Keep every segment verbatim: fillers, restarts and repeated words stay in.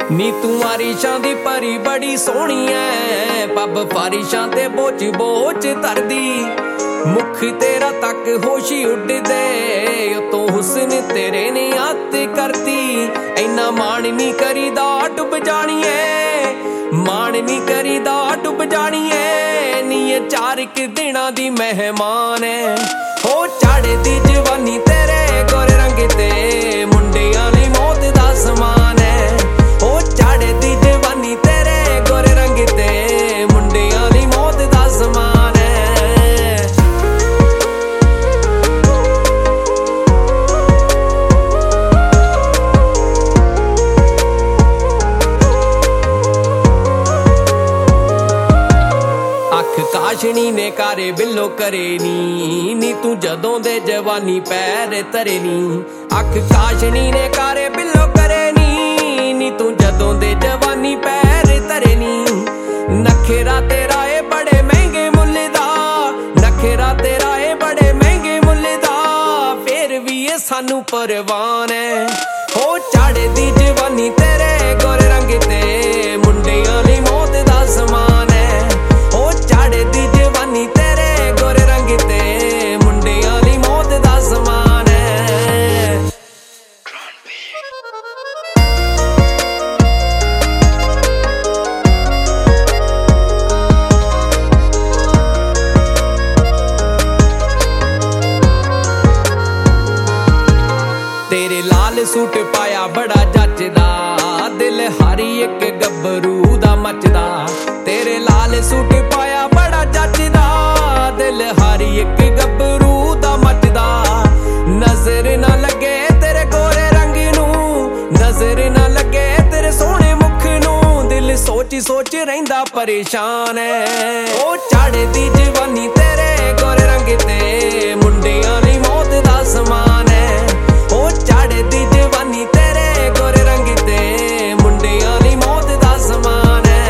ਨੀ ਤੂੰ ਆਰਿਸ਼ਾਂ ਦੀ ਪਰੀ ਬੜੀ ਸੋਹਣੀ ਐ, ਪੱਬ ਫਾਰਿਸ਼ਾਂ ਤੇ ਬੋਝ ਬੋਝ ਧਰਦੀ, ਮੁਖ ਤੇਰਾ ਤੱਕ ਹੋਸ਼ੀ ਉੱਡਦੇ, ਉਤੋਂ ਹੁਸਨ ਤੇਰੇ ਨੇ ਹੱਥ ਕਰਦੀ। ਇੰਨਾ ਮਾਣ ਨੀ ਕਰੀਦਾ ਡੁੱਬ ਜਾਣੀਏ, ਮਾਣ ਨੀ ਕਰੀਦਾ ਡੁੱਬ ਜਾਣੀਏ, ਨੀ ਚਾਰ ਕਿ ਦਿਨਾਂ ਦੀ ਮਹਿਮਾਨ ਐ। ਹੋ ਚੜ੍ਹਦੀ ਜਵਾਨੀ ਤੇਰੇ ਗੋਰੇ ਰੰਗ ਤੇ, ਮੁੰਡਿਆਂ ਲਈ ਮੌਤ ਦਾ ਸਮਾਨ ਐ। ਹੋ ਚੜ੍ਹਦੀ ਜਵਾਨੀ ਤੇਰੇ ਗੋਰੇ ਰੰਗ ਤੇ, ਮੁੰਡਿਆਂ ਲਈ ਮੌਤ ਦਾ ਸਮਾਨ ਐ। ਅੱਖ ਕਾਸ਼ਣੀ ਨੇ ਕਾਰੇ ਬਿੱਲੋ ਕਰੇ ਨੀ, ਨੀ ਤੂੰ ਜਦੋਂ ਦੇ ਜਵਾਨੀ ਪੈਰ ਧਰੇ ਨੀ। ਅੱਖ ਕਾਸ਼ਣੀ ਨੇ ਕਾਰੇ ਬਿੱਲੋ ਕਰੇ ਨੀ, ਨੀ ਤੂੰ ਜਦੋਂ ਦੇ ਜਵਾਨੀ ਪੈਰ ਧਰੇ ਨੀ। ਨਖੇਰਾ ਤੇਰਾ ਏ ਬੜੇ ਮਹਿੰਗੇ ਮੁੱਲ ਦਾ, ਨਖੇਰਾ ਤੇਰਾ ਏ ਬੜੇ ਮਹਿੰਗੇ ਮੁੱਲ ਦਾ, ਫੇਰ ਵੀ ਇਹ ਸਾਨੂੰ ਪਰਵਾਨ ਐ। ਹੋ ਚੜ੍ਹਦੀ ਜਵਾਨੀ ਤੇਰੇ ਗੋਰੇ ਰੰਗ ਤੇ, ਮੁੰਡਿਆਂ ਲਈ ਮੌਤ ਦਾ ਸਮਾਨ ਐ। ਹੋ ਚੜ੍ਹਦੀ ਜਵਾਨੀ ਤੇਰੇ ਗੋਰੇ ਰੰਗ ਤੇ, ਮੁੰਡਿਆਂ ਲਈ ਮੌਤ ਦਾ ਸਮਾਨ ਐ। ਤੇਰੇ ਲਾਲ ਸੂਟ ਪਾਇਆ ਬੜਾ ਜੱਚਦਾ, ਦਿਲ ਹਰ ਇੱਕ ਗੱਭਰੂ ਦਾ ਮੱਚਦਾ। ਤੇਰੇ ਲਾਲ ਸੂਟ ਪਾਇਆ ਬੜਾ ਜੱਚਦਾ, ਦਿਲ ਹਰ ਇੱਕ ਗੱਭਰੂ ਦਾ ਮੱਚਦਾ। ਨਜ਼ਰ ਨਾ ਲੱਗੇ ਤੇਰੇ ਗੋਰੇ ਰੰਗ ਨੂੰ, ਨਜ਼ਰ ਨਾ ਲੱਗੇ ਤੇਰੇ ਸੋਹਣੇ ਮੁਖ ਨੂੰ, ਦਿਲ ਸੋਚ ਸੋਚ ਰਹਿੰਦਾ ਪਰੇਸ਼ਾਨ ਐ। ਉਹ ਚੜ੍ਹਦੀ ਜਵਾਨੀ ਤੇਰੇ ਗੋਰੇ ਰੰਗ ਤੇ, ਮੁੰਡਿਆਂ ਲਈ ਮੌਤ ਦਾ ਸਮਾਨ ਐ। ਉਹ ਚੜ੍ਹਦੀ ਜਵਾਨੀ ਤੇਰੇ ਗੋਰੇ ਰੰਗ ਤੇ, ਮੁੰਡਿਆਂ ਲਈ ਮੌਤ ਦਾ ਸਮਾਨ ਐ।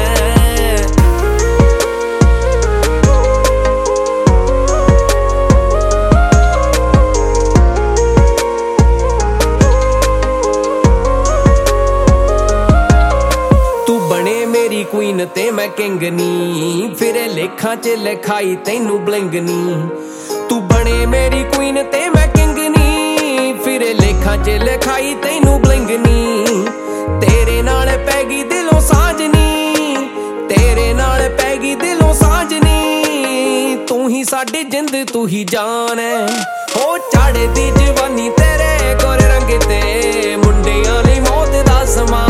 ਤੂੰ ਬਣੇ ਮੇਰੀ ਕੁਈਨ ਤੇ ਮੈਂ ਕਿੰਗ ਨੀ, ਫਿਰੇ ਲੇਖਾਂ ਚ ਲਿਖਾਈ ਤੈਨੂੰ ਬਲਿੰਗ ਨੀ। ਤੂੰ ਬਣੇ ਮੇਰੀ ਕੁਈਨ ਤੇ ਮੈਂ ਕਿੰਗ ਨੀ, ਫਿਰੇ ਲੇਖਾਂ ਚ ਲਿਖਾਈ ਤੈਨੂੰ ਬਲਿੰਗ ਨੀ। ਤੇਰੇ ਨਾਲ ਪੈ ਗਈ ਦਿਲੋਂ ਸਾਂਝ ਨੀ, ਤੇਰੇ ਨਾਲ ਪੈ ਗਈ ਦਿਲੋਂ ਸਾਂਝ ਨੀ, ਤੂੰ ਹੀ ਸਾਡੀ ਜਿੰਦ ਤੂੰ ਹੀ ਜਾਨ ਐ। ਹੋ ਚੜ੍ਹਦੀ ਜਵਾਨੀ ਤੇਰੇ ਗੋਰੇ ਰੰਗ ਤੇ, ਮੁੰਡਿਆਂ ਲਈ ਮੌਤ ਦਾ ਸਮਾਨ